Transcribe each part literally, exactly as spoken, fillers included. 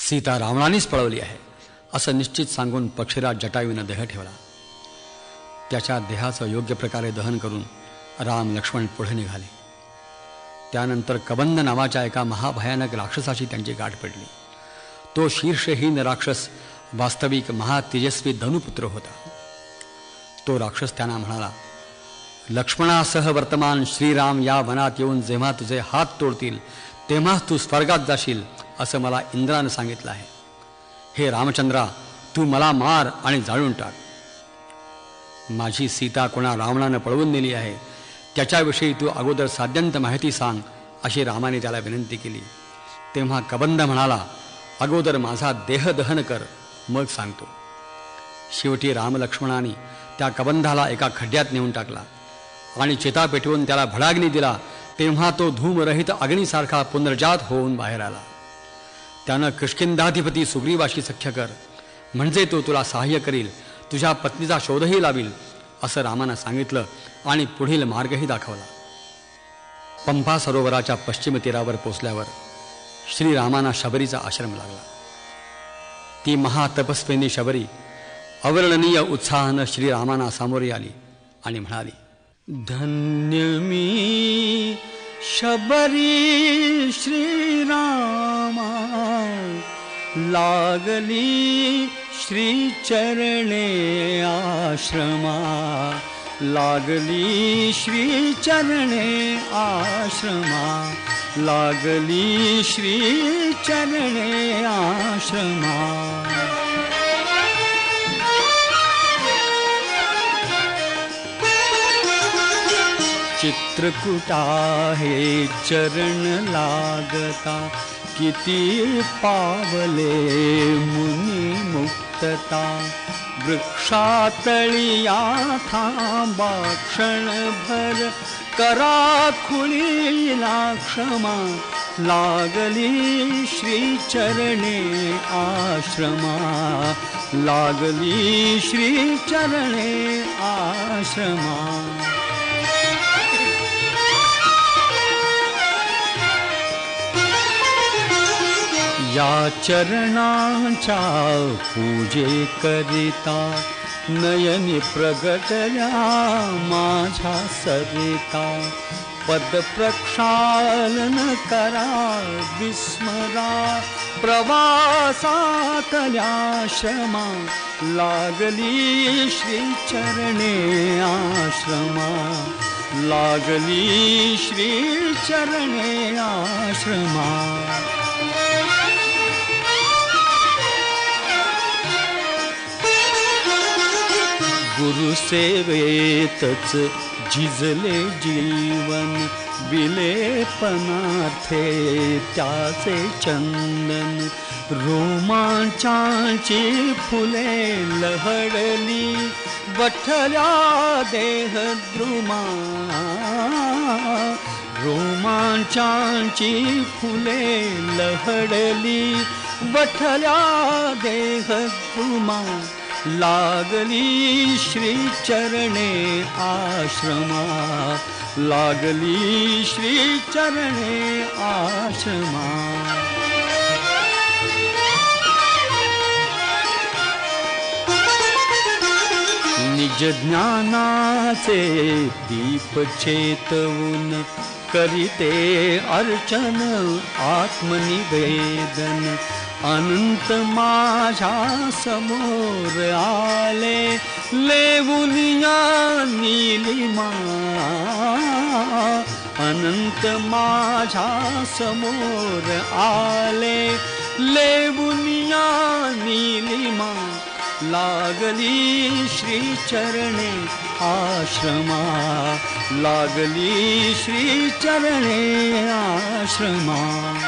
सीता रावणानेच पळवली आहे असं निश्चित सांगून पक्षीराज जटायूने देह ठेवला. त्याच्या देहाचं योग्य प्रकारे दहन करून राम लक्ष्मण पुढे निघाले. त्यानंतर कबंध नावाच्या एका महाभयानक राक्षसाची त्यांची गाठ पडली. तो शीर्षहीन राक्षस वास्तविक महातेजस्वी धनुपुत्र होता. तो राक्षस त्यांना म्हणाला, लक्ष्मणासह वर्तमान श्रीराम या वनात येऊन जेव्हा तुझे हात तोडतील तेव्हा तू स्वर्गात जाशील असं मला इंद्रानं सांगितलं आहे. हे रामचंद्रा, तू मला मार आणि जाळून टाक. माझी सीता कोणा रावणानं पळवून नेली आहे त्याच्याविषयी तू अगोदर साध्यंत माहिती सांग अशी रामाने त्याला विनंती केली. तेव्हा कबंध म्हणाला, अगोदर माझा देह दहन कर मग सांगतो. शेवटी रामलक्ष्मणाने त्या कबंधाला एका खड्ड्यात नेऊन टाकला आणि चिता पेटवून त्याला भडाग्नी दिला. तेव्हा तो धूमरहित अग्नीसारखा पुनर्जात होऊन बाहेर आला. त्यानं किष्किंधाधिपती सुग्रीवाशी सख्य कर, म्हणजे तो तुला सहाय्य करील, तुझ्या पत्नीचा शोधही लावील असं रामानं सांगितलं आणि पुढील मार्गही दाखवला. पंपा सरोवराच्या पश्चिम तीरावर पोचल्यावर श्रीरामांना शबरीचा आश्रम लागला. ती महातपस्विनी शबरी अवर्णनीय उत्साहानं श्रीरामांना सामोरी आली आणि म्हणाली, धन्य मी शबरी श्रीरामा, लागली श्री चरणे आश्रमा, लागली श्री चरणे आश्रमा, लागली श्री चरणे आश्रमा. चित्रकूटा हे चरण लागता, किती पावले मुनी मुक्तता. वृक्षातळिया थांबा क्षणभर, करा खुळीला क्षमा, लागली श्री चरणे आश्रमा, लागली श्री चरणे आश्रमा. या चरणांच्या पूजे करिता, नयनी प्रगटल्या माझ्या सरिता. पद प्रक्षालन करा विस्मरा, प्रवासातल्या श्रमा, लागली श्री चरणे आश्रमा, लागली श्री चरणे आश्रमा. गुरुसेवेतच झिजले जीवन, विलेपनार्थे त्याचे चंदन. रोमांचाची फुले लहडली, बठल्या देहद्रुमा. रोमांचाची फुले लहडली, बठल्या देहद्रुमा. लागली श्री चरणे आश्रमा, लागली श्री चरणे आश्रमा. निज ज्ञानाचे दीप चेतवून, करीते अर्चन आत्मनिवेदन. अनंत माझ्या समोर आले, लेवुनिया नीलिमा. अनंत माझ्या समोर आले, लेवुनिया नीलिमा. लागली श्री चरणे आश्रमा, लागली श्री चरणे आश्रमा.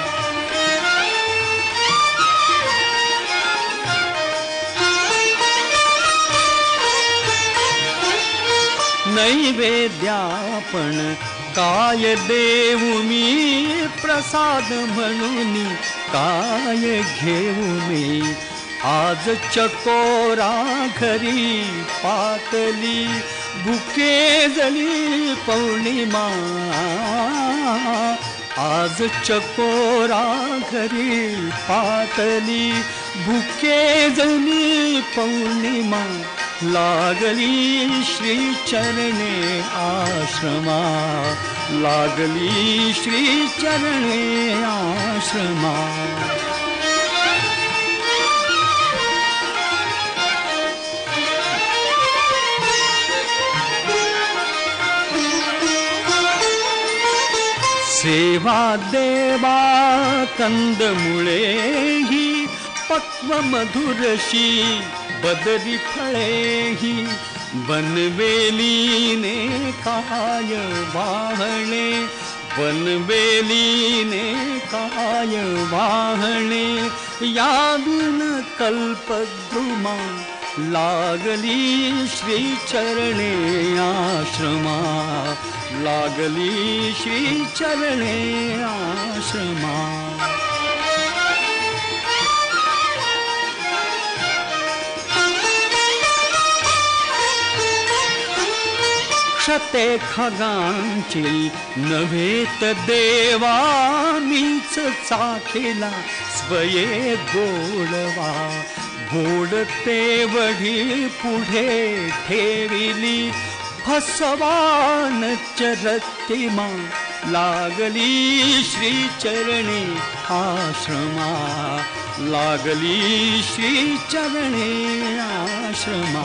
नैवेद्यापण काय देऊ मी, प्रसाद म्हणून काय घेऊ मी. आज चकोरा घरी पातली, भुके जली पौर्णिमा. आज चकोरा घरी पातली, भुके जणी पौर्णिमा, लागली श्री चरणे आश्रमा, लागली श्री चरणे आश्रमा. सेवा देवा कंदमुळे ही, पक्व मधुरशी बदरी फळे ही, बनवेलीने काय वाहणे, बनवेलीने काय वाहणे, याविन कल्पद्रुमा, लागली श्री चरणे आश्रमा, लागली श्री चरणे आश्रमा. क्षते खगांची नव्हेत देवा, मीच चाखेला स्वये गोडवा, गोड तेवढी पुढे ठेविली, फसवान चरतिमा, लागली श्री चरणे आश्रमा, लागली श्री चरणे आश्रमा.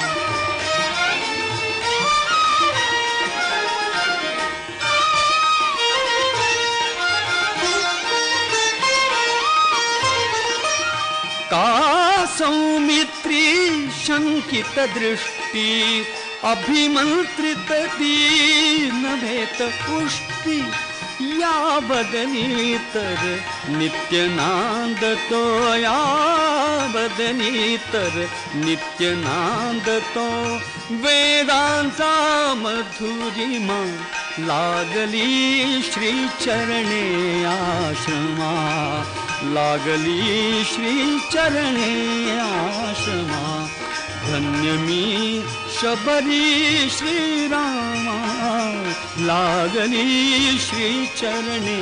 का सौमित्री शंकित दृष्टी, अभिमंत्रित दीन भेत पुष्टी, या बदनी तर नित्यनांद तो, या बदनी तर नित्यनांद तो, वेदांचा मधुरिमा, लागली श्री चरणे आश्रमा, लागली श्री चरणे आश्रमा. धन्य मी शबरी श्रीरामा, लागली श्री चरणे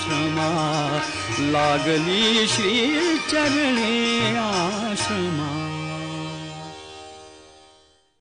आश्रमा, लागली श्री चरणे आश्रमा.